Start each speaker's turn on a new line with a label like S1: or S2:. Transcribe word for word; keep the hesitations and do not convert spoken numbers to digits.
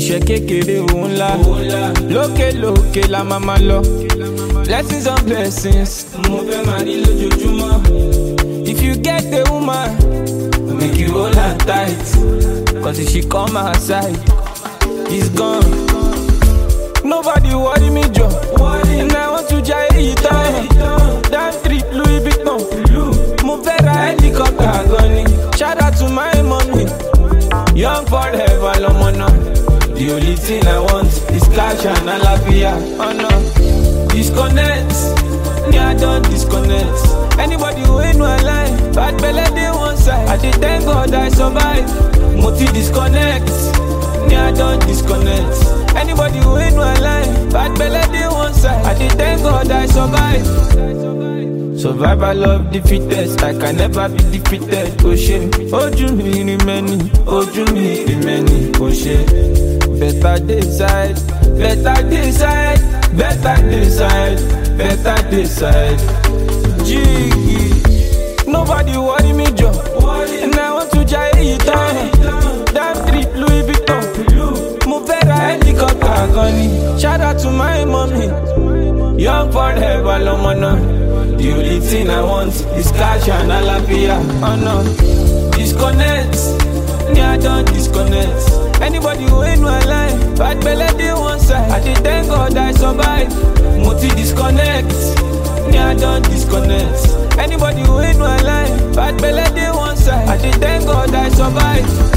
S1: iṣẹ́ kékeré òun ńlá lókè lókè la máa ma lọ. Blessings on blessings mo fẹ́ máa rí lójoojúmọ́. If you get a woman, make you hold her tight, cause if she come outside, it's gone. Nobody worry me, Joe. And I want to jai it down. Damn trip, Louis Vuitton. Move better, helicopter, gunny. Shout out to my mommy. Young forever, Lomona. The only thing I want is cash and alafia. Oh no. Disconnect. Yeah, I don't disconnect. Anybody who ain't no line, bad belly they one side. I did thank God I survive. Multi disconnect. Yeah, I don't disconnect. Anybody who ain't no line, bad belly they one side. I did thank God I survive. Survival of the fittest, I can never be defeated. Oh shit, oh you me remaining, oh you me remaining. Oh shit, better decide, better decide, better decide, better decide. Gee, nobody worry me, Joe. And I want to jai it down. Damn trip, Louis Vuitton. Move better, helicopter, gunny. Shout out to my mommy. Young forever, Lomona. The only thing I want is cash and alafia. Oh no. Disconnect. Yeah, I don't disconnect. Anybody who ain't no line, bad belly they one side. I did thank God I survive. Multi disconnect. Yeah, I don't disconnect. Anybody who ain't no line, bad belly they one side. I did thank God I survive.